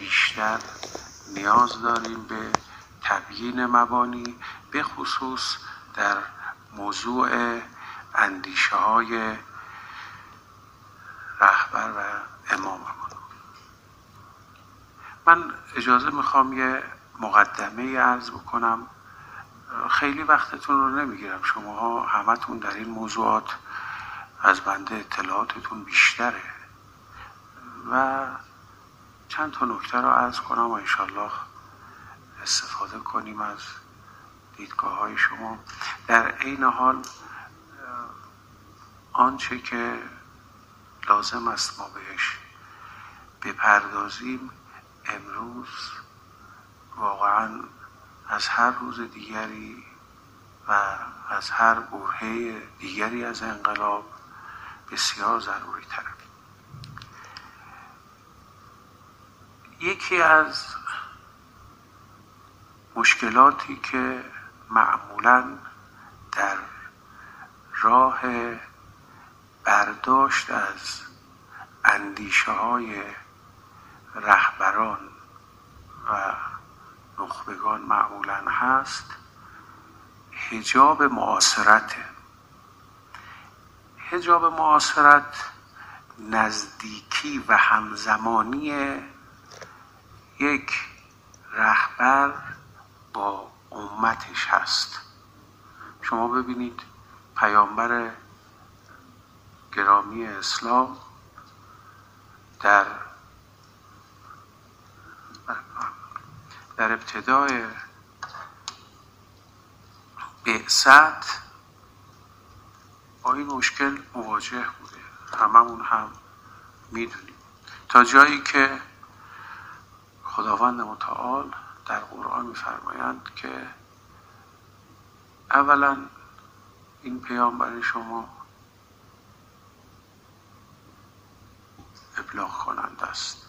بیشتر نیاز داریم به تبیین مبانی، به خصوص در موضوع اندیشه های رهبر و اماممون. من اجازه میخوام یه مقدمه عرض بکنم. خیلی وقتتون رو نمیگیرم، شماها همتون در این موضوعات از بنده اطلاعاتتون بیشتره و چند تا نکته رو عرض کنم و انشالله استفاده کنیم از دیدگاه های شما. در عین حال آنچه که لازم است ما بهش بپردازیم امروز واقعا از هر روز دیگری و از هر برهه دیگری از انقلاب بسیار ضروری تره. یکی از مشکلاتی که معمولاً در راه برداشت از اندیشه های رهبران و نخبگان معمولاً هست، حجاب معاصرته. حجاب معاصرت نزدیکی و همزمانی یک رهبر با امتش هست. شما ببینید پیامبر گرامی اسلام در ابتدای بعثت با این مشکل مواجه بوده، هممون هم میدونیم، تا جایی که خداوند متعال در قرآن میفرمایند که اولا این پیامبر شما ابلاغ کننده است،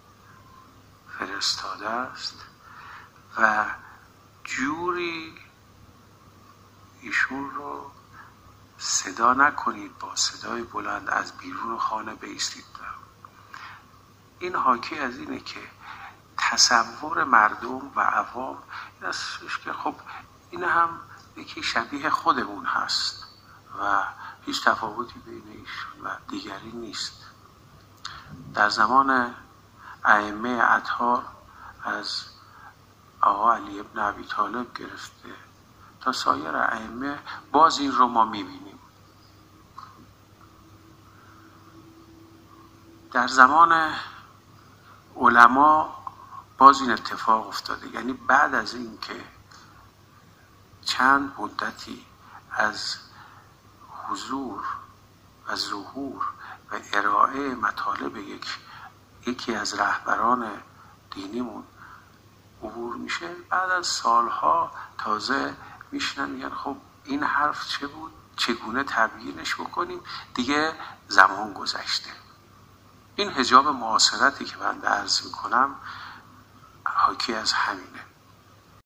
فرستاده است و جوری ایشون رو صدا نکنید با صدای بلند از بیرون خانه بایستید. این حاکی از اینه که تصور مردم و عوام این استش که خب این هم یکی شبیه خودمون هست و هیچ تفاوتی بین ایشون و دیگری نیست. در زمان ائمه اطهار از آقا علی ابن ابی طالب گرفته تا سایر ائمه باز این رو ما میبینیم. در زمان علما باز این اتفاق افتاده، یعنی بعد از این که چند مدتی از حضور و ظهور و ارائه مطالب یکی از رهبران دینیمون عبور میشه، بعد از سالها تازه میشنن میگن خب این حرف چه بود، چگونه تبیینش بکنیم، دیگه زمان گذشته. این حجاب معاصرتی که من عرض میکنم حاکی از همینه.